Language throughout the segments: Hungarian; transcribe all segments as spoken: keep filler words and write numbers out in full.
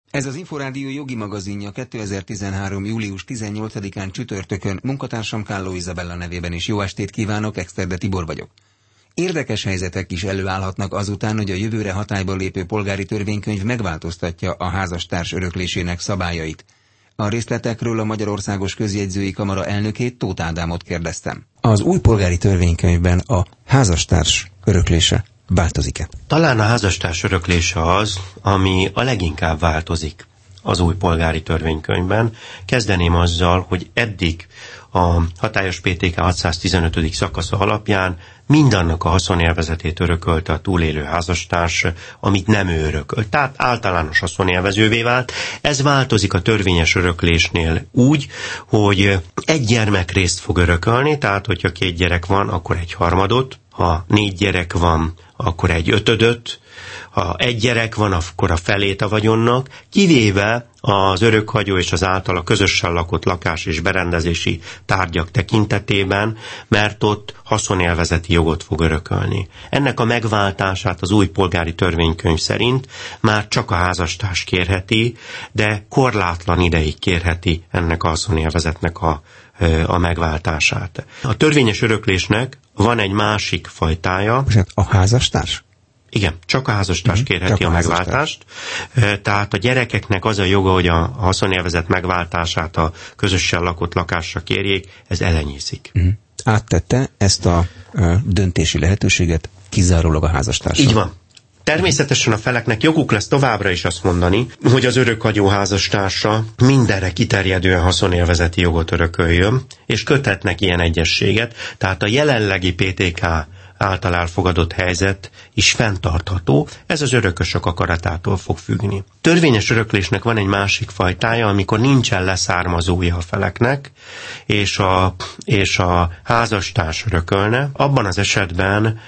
Ez az Inforádió jogi magazinja kétezer-tizenhárom. július tizennyolcadikán csütörtökön, munkatársam Kálló Izabella nevében is jó estét kívánok, Exterde Tibor vagyok. Érdekes helyzetek is előállhatnak azután, hogy a jövőre hatályba lépő polgári törvénykönyv megváltoztatja a házastárs öröklésének szabályait. A részletekről a Magyarországos Közjegyzői Kamara elnökét, Tóth Ádámot kérdeztem. Az új polgári törvénykönyvben a házastárs öröklése változik-e? Talán a házastárs öröklése az, ami a leginkább változik az új polgári törvénykönyvben. Kezdeném azzal, hogy eddig a hatályos pé té ká hatszáztizenötödik szakasza alapján mindannak a haszonélvezetét örökölte a túlélő házastárs, amit nem ő örökölt. Tehát általános haszonélvezővé vált. Ez változik a törvényes öröklésnél úgy, hogy egy gyermekrészt fog örökölni, tehát hogyha két gyerek van, akkor egy harmadot, ha négy gyerek van, akkor egy ötödöt, ha egy gyerek van, akkor a felét a vagyonnak, kivéve az örökhagyó és az általa közösen lakott lakás és berendezési tárgyak tekintetében, mert ott haszonélvezeti jogot fog örökölni. Ennek a megváltását az új polgári törvénykönyv szerint már csak a házastárs kérheti, de korlátlan ideig kérheti ennek a haszonélvezetnek a, a megváltását. A törvényes öröklésnek van egy másik fajtája. A házastárs? Igen, csak a házastárs kérheti a megváltást. Tehát a gyerekeknek az a joga, hogy a haszonélvezet megváltását a közösen lakott lakásra kérjék, ez elenyészik. Uh-huh. Áttette ezt a uh, döntési lehetőséget kizárólag a házastársra. Így van. Természetesen a feleknek joguk lesz továbbra is azt mondani, hogy az örökhagyó házastársa mindenre kiterjedően haszonélvezeti jogot örököljön, és köthetnek ilyen egyezséget, tehát a jelenlegi pé té ká által elfogadott helyzet is fenntartható, ez az örökösök akaratától fog függni. Törvényes öröklésnek van egy másik fajtája, amikor nincsen leszármazója a feleknek, és a, és a házastárs örökölne. Abban az esetben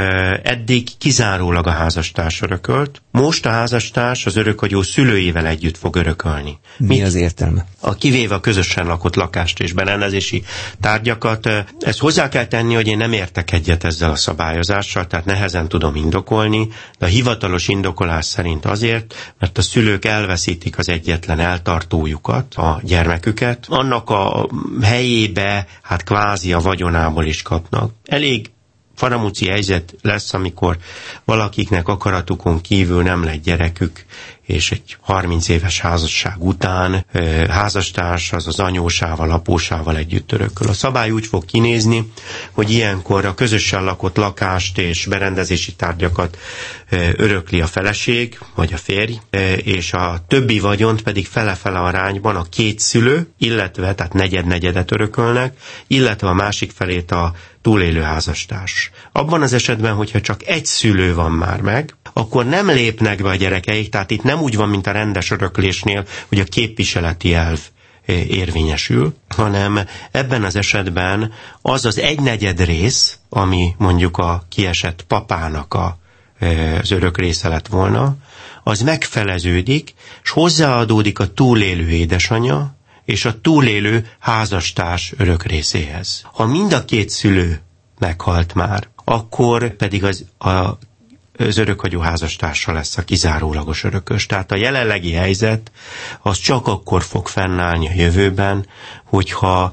eddig kizárólag a házastárs örökölt, most a házastárs az örökhagyó szülőivel együtt fog örökölni. Mi Mit? az értelme? A kivéve a közösen lakott lakást és berendezési tárgyakat. Ezt hozzá kell tenni, hogy én nem értek egyet ezzel a szabályozással, tehát nehezen tudom indokolni, de a hivatalos indokolás szerint azért, mert a szülők elveszítik az egyetlen eltartójukat, a gyermeküket, annak a helyébe, hát kvázi a vagyonából is kapnak. Elég faramúci helyzet lesz, amikor valakiknek akaratukon kívül nem lett gyerekük, és egy harminc éves házasság után e, házastárs az az anyósával, apósával együtt örököl. A szabály úgy fog kinézni, hogy ilyenkor a közösen lakott lakást és berendezési tárgyakat e, örökli a feleség, vagy a férj, e, és a többi vagyont pedig fele-fele arányban a két szülő, illetve, tehát negyed-negyedet örökölnek, illetve a másik felét a túlélő házastárs. Abban az esetben, hogyha csak egy szülő van már meg, akkor nem lépnek be a gyerekeik, tehát itt nem úgy van, mint a rendes öröklésnél, hogy a képviseleti elv érvényesül, hanem ebben az esetben az az egynegyed rész, ami mondjuk a kiesett papának a, az örök része lett volna, az megfeleződik, és hozzáadódik a túlélő édesanyja, és a túlélő házastárs örök részéhez. Ha mind a két szülő meghalt már, akkor pedig az, a, az örökhagyó házastársa lesz a kizárólagos örökös. Tehát a jelenlegi helyzet az csak akkor fog fennállni a jövőben, hogyha,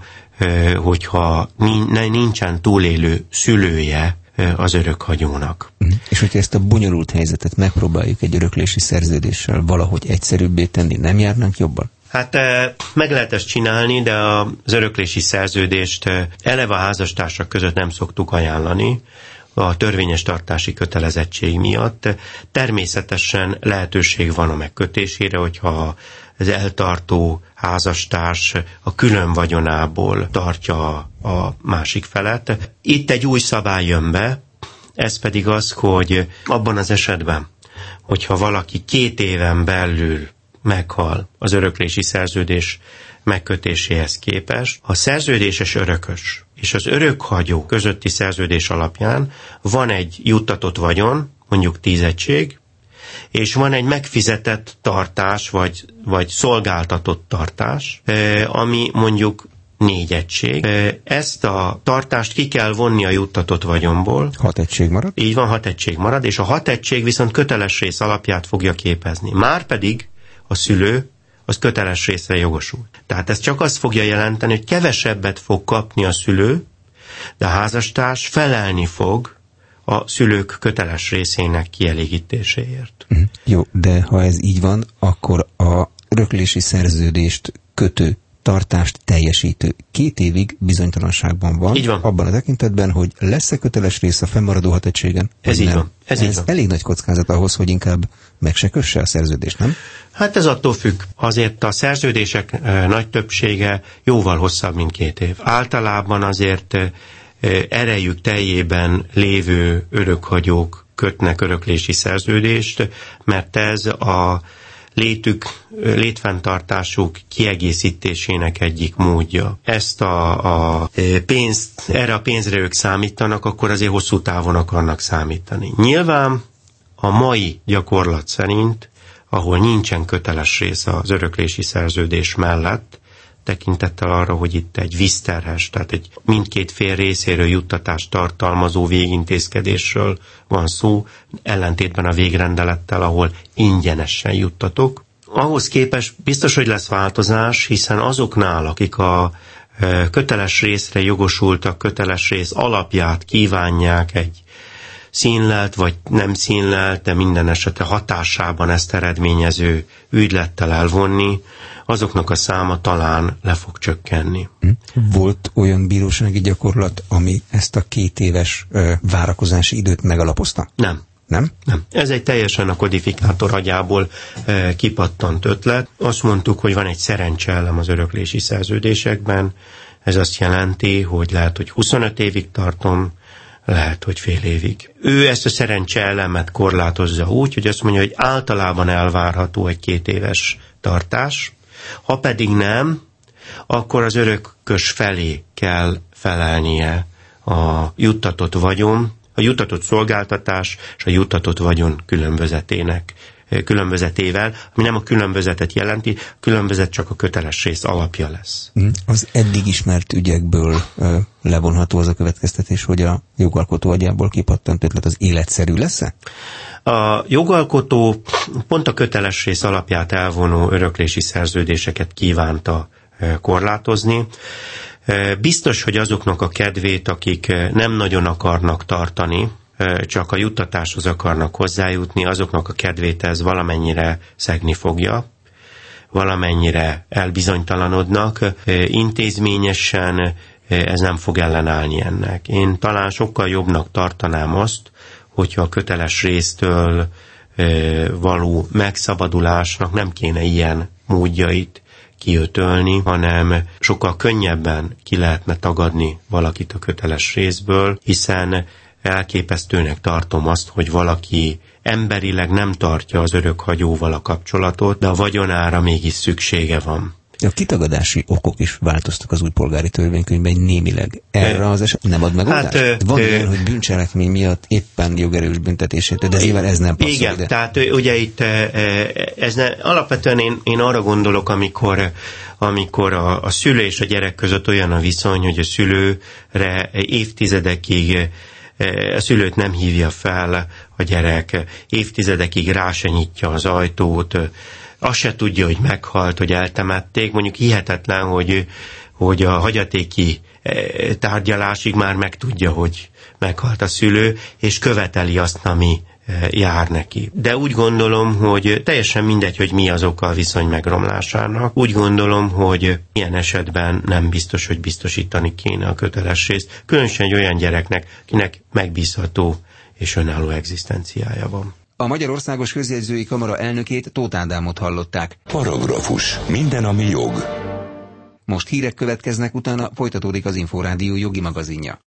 hogyha nincsen túlélő szülője az örökhagyónak. És hogyha ezt a bonyolult helyzetet megpróbáljuk egy öröklési szerződéssel valahogy egyszerűbbé tenni, nem járnánk jobban? Hát meg lehet ezt csinálni, de az öröklési szerződést eleve a házastársak között nem szoktuk ajánlani a törvényes tartási kötelezettség miatt. Természetesen lehetőség van a megkötésére, hogyha az eltartó házastárs a külön vagyonából tartja a másik felet. Itt egy új szabály jön be, ez pedig az, hogy abban az esetben, hogyha valaki két éven belül meghal az öröklési szerződés megkötéséhez képest, a szerződéses örökös és az örökhagyó közötti szerződés alapján van egy juttatott vagyon, mondjuk tíz egység, és van egy megfizetett tartás, vagy, vagy szolgáltatott tartás, ami mondjuk négy egység. Ezt a tartást ki kell vonni a juttatott vagyonból. Hat egység marad? Így van, hat egység marad, és a hat egység viszont köteles rész alapját fogja képezni. Márpedig a szülő, az köteles részre jogosult. Tehát ez csak azt fogja jelenteni, hogy kevesebbet fog kapni a szülő, de a házastárs felelni fog a szülők köteles részének kielégítéséért. Mm, jó, de ha ez így van, akkor a öröklési szerződést kötő, tartást teljesítő két évig bizonytalanságban van, van. Abban a tekintetben, hogy lesz-e köteles rész a fennmaradó hat egységen? Ez így van. Ez, ez így van. elég nagy kockázat ahhoz, hogy inkább meg se kösse a szerződést, nem? Hát ez attól függ. Azért a szerződések e, nagy többsége jóval hosszabb, mint két év. Általában azért e, erejük teljében lévő örökhagyók kötnek öröklési szerződést, mert ez a létük, létfenntartásuk kiegészítésének egyik módja. Ezt a, a pénzt, erre a pénzre ők számítanak, akkor azért hosszú távon akarnak számítani. Nyilván a mai gyakorlat szerint, ahol nincsen köteles rész az öröklési szerződés mellett, tekintettel arra, hogy itt egy vízterhes, tehát egy mindkét fél részéről juttatást tartalmazó végintézkedésről van szó, ellentétben a végrendelettel, ahol ingyenesen juttatok. Ahhoz képest biztos, hogy lesz változás, hiszen azoknál, akik a köteles részre jogosultak, köteles rész alapját kívánják egy színlelt vagy nem színlelt, de minden esetre hatásában ezt eredményező ügylettel elvonni, azoknak a száma talán le fog csökkenni. Volt olyan bírósági gyakorlat, ami ezt a két éves ö, várakozási időt megalapozta? Nem. Nem? Nem. Ez egy teljesen a kodifikátor agyából e, kipattant ötlet. Azt mondtuk, hogy van egy szerencseelem az öröklési szerződésekben. Ez azt jelenti, hogy lehet, hogy huszonöt évig tartom, lehet, hogy fél évig. Ő ezt a szerencseelemet korlátozza úgy, hogy azt mondja, hogy általában elvárható egy két éves tartás. Ha pedig nem, akkor az örökös felé kell felelnie a juttatott vagyon, a juttatott szolgáltatás és a juttatott vagyon különbözetének, különbözetével, ami nem a különbözetet jelenti, a különbözet csak a köteles rész alapja lesz. Az eddig ismert ügyekből ö, levonható az a következtetés, hogy a jogalkotó agyából kipattant ötlet az életszerű lesz-e? A jogalkotó pont a köteles rész alapját elvonó öröklési szerződéseket kívánta korlátozni. Biztos, hogy azoknak a kedvét, akik nem nagyon akarnak tartani, csak a juttatáshoz akarnak hozzájutni, azoknak a kedvét ez valamennyire szegni fogja, valamennyire elbizonytalanodnak. Intézményesen ez nem fog ellenállni ennek. Én talán sokkal jobbnak tartanám azt, hogyha a köteles résztől való megszabadulásnak nem kéne ilyen módjait kiötölni, hanem sokkal könnyebben ki lehetne tagadni valakit a köteles részből, hiszen elképesztőnek tartom azt, hogy valaki emberileg nem tartja az örökhagyóval a kapcsolatot, de a vagyonára mégis szüksége van. A kitagadási okok is változtak az új polgári törvénykönyvben némileg. Erre az eset nem ad megoldást? Hát, van ö, olyan, hogy bűncselekmény miatt éppen jogerős büntetését, de nyilván ez nem passzol igen, ide. Tehát ugye itt ez ne, alapvetően én, én arra gondolok, amikor, amikor a, a szülő és a gyerek között olyan a viszony, hogy a szülőre évtizedekig a szülőt nem hívja fel a gyerek, évtizedekig rá se nyitja az ajtót, azt se tudja, hogy meghalt, hogy eltemették. Mondjuk hihetetlen, hogy, hogy a hagyatéki tárgyalásig már megtudja, hogy meghalt a szülő, és követeli azt, ami jár neki. De úgy gondolom, hogy teljesen mindegy, hogy mi az oka a viszony megromlásának. Úgy gondolom, hogy ilyen esetben nem biztos, hogy biztosítani kéne a köteles részt, különösen egy olyan gyereknek, akinek megbízható és önálló egzisztenciája van. A Magyarországos Közjegyzői Kamara elnökét, Tóth Ádámot hallották. Paragrafus. Minden, ami jog. Most hírek következnek, utána folytatódik az Inforádió jogi magazinja.